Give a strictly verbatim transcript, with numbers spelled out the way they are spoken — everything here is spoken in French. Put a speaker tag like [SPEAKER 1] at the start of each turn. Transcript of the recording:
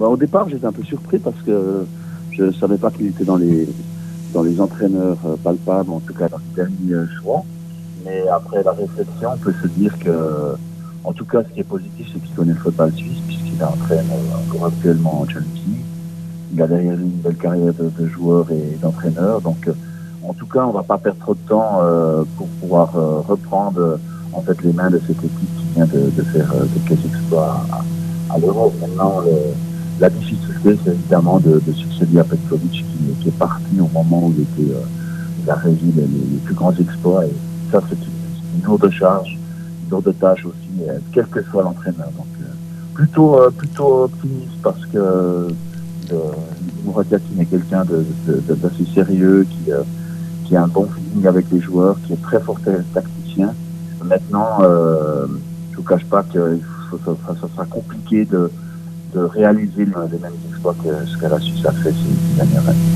[SPEAKER 1] Bah, au départ, j'étais un peu surpris parce que je ne savais pas qu'il était dans les, dans les entraîneurs euh, palpables, en tout cas dans les derniers euh, choix. Mais après la réflexion, on peut se dire que, en tout cas, ce qui est positif, c'est qu'il connaît le football suisse, puisqu'il entraîne euh, encore actuellement en Chelsea. Il a derrière lui une belle carrière de, de joueur et d'entraîneur. Donc, euh, en tout cas, on ne va pas perdre trop de temps euh, pour pouvoir euh, reprendre euh, en fait les mains de cette équipe qui vient de, de faire euh, quelques exploits à, à l'Euro. Maintenant, le, la difficulté, c'est évidemment de, de succéder à Petkovic qui, qui est parti au moment où il, était, euh, il a réussi les, les plus grands exploits. Et ça, c'est une, une lourde charge, une lourde tâche aussi, euh, quel que soit l'entraîneur. Donc, euh, plutôt, euh, plutôt optimiste parce que Mourad-Yassine est quelqu'un de, de, de, d'assez sérieux, qui, euh, qui a un bon feeling avec les joueurs, qui est très fort tacticien. Maintenant, euh, je ne vous cache pas que ça, ça, ça sera compliqué de, de réaliser les mêmes exploits que ce que la Suisse a fait ces dernières années.